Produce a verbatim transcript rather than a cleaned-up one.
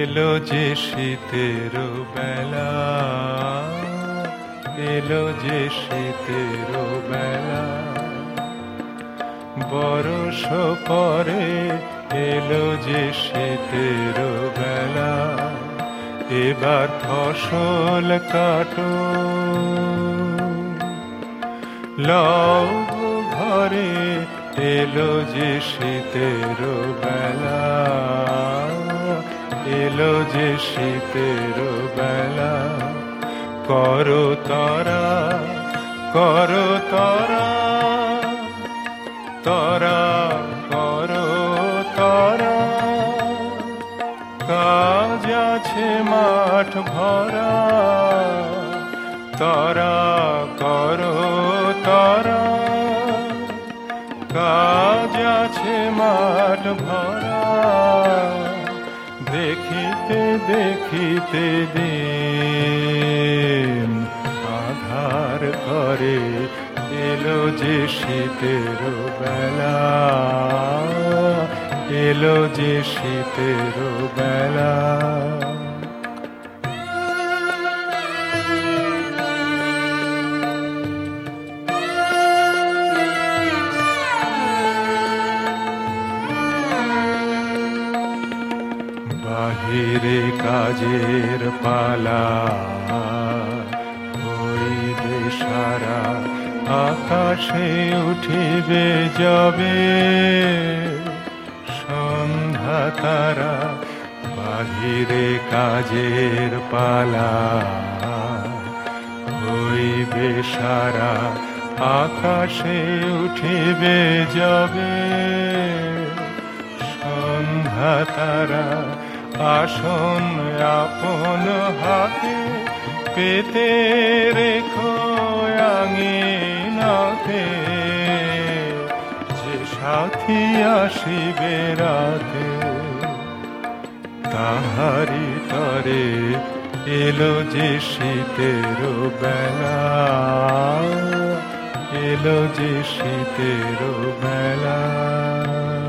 এলো যে শীতের বেলা, এলো যে শীতের বেলা, বরষ পরে এলো যে শীতের বেলা। এবার ফসল কাটো, লও ঘরে এলো যে শীতের বেলা, এলো যে শীতের বেলা। করো তরা, করো তরা, তরা করো তরা, কাজ আছে মাঠ ভরা। তরা করো তরা, কাজ আছে মাঠ ভরা। দেখিতে দেখিতে দিন আধার করে এলো যে শীতের বেলা, এলো যে শীতের বেলা। বাহিরে কাজের পালা হইবে সারা, আকাশে উঠিবে যাবে সন্ধ্যা তারা। বাহিরে কাজের পালা হইবে সারা, আকাশে উঠিবে যাবে সন্ধ্যা তারা। আসন আপন হাতে পেতে রেখো আঙিনাতে, যে সাথী আসিবে রাতে তাহারি তরে এলো যে শীতের বেলা, এলো যে শীতের বেলা।